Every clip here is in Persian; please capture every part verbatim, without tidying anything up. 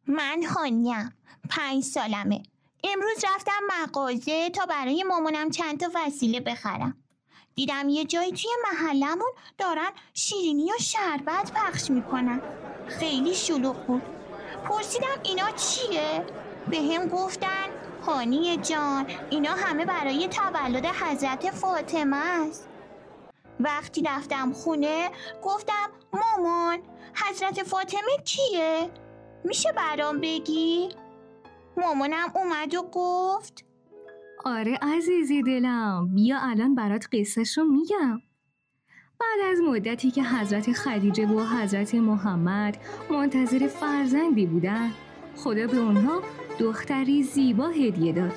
من هانیم، پنج سالمه. امروز رفتم مغازه تا برای مامانم چند تا وسیله بخرم. دیدم یه جایی توی محلمون دارن شیرینی و شربت پخش میکنن. خیلی شلوغ بود. پرسیدم اینا چیه؟ به هم گفتن هانی جان، اینا همه برای تولد حضرت فاطمه است. وقتی رفتم خونه گفتم مامان، حضرت فاطمه کیه؟ میشه برام بگی؟ مامانم اومد و گفت آره عزیزی دلم، بیا الان برات قصه‌شو میگم. بعد از مدتی که حضرت خدیجه و حضرت محمد منتظر فرزندی بودن، خدا به اونها دختری زیبا هدیه داد.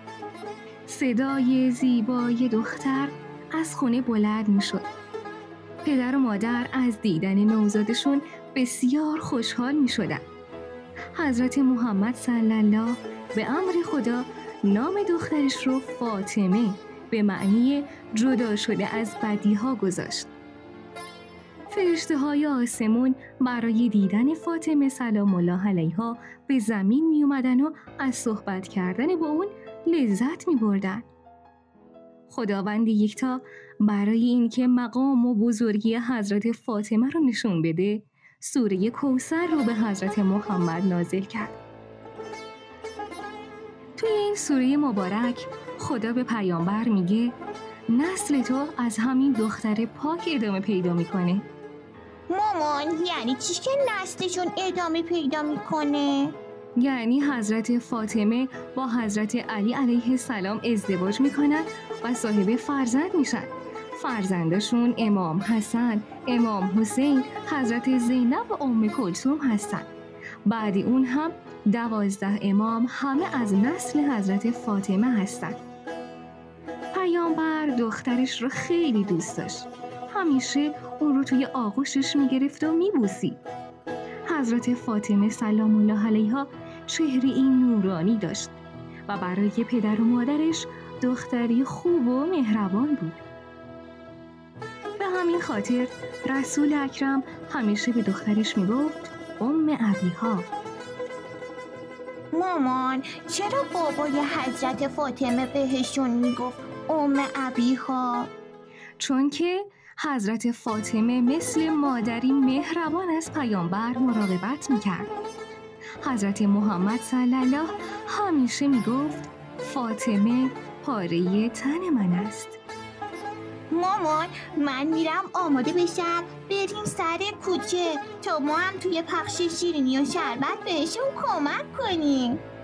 صدای زیبای دختر از خونه بلند میشد. پدر و مادر از دیدن نوزادشون بسیار خوشحال میشدن. حضرت محمد صلی الله به امر خدا نام دخترش رو فاطمه به معنی جدا شده از بدیها گذاشت. فرشته های آسمون برای دیدن فاطمه سلام الله علیها به زمین می اومدن و از صحبت کردن با اون لذت می بردن. خداوند یکتا برای اینکه مقام و بزرگی حضرت فاطمه رو نشون بده، سوره کوثر رو به حضرت محمد نازل کرد. توی این سوره مبارک خدا به پیامبر میگه نسل تو از همین دختر پاک ادامه پیدا میکنه. مامان یعنی چی که نسلشون ادامه پیدا میکنه؟ یعنی حضرت فاطمه با حضرت علی علیه السلام ازدواج میکنن و صاحب فرزند میشن. فرزندشون امام حسن، امام حسین، حضرت زینب و ام کلثوم هستن. بعد اون هم دوازده امام همه از نسل حضرت فاطمه هستن. پیامبر دخترش رو خیلی دوست داشت. همیشه اون رو توی آغوشش میگرفت و میبوسید. حضرت فاطمه سلام الله علیها چهره این نورانی داشت و برای پدر و مادرش دختری خوب و مهربان بود. به همین خاطر رسول اکرم همیشه به دخترش میگفت ام ابیها. مامان چرا بابای حضرت فاطمه بهشون میگفت ام ابیها؟ چون که حضرت فاطمه مثل مادری مهربان از پیامبر مراقبت میکرد. حضرت محمد صلی الله همیشه میگفت فاطمه پاره تن من است. مامان من میرم آماده بشم بریم سر کوچه تا ما هم توی پخش شیرینی و شربت بهشون کمک کنیم.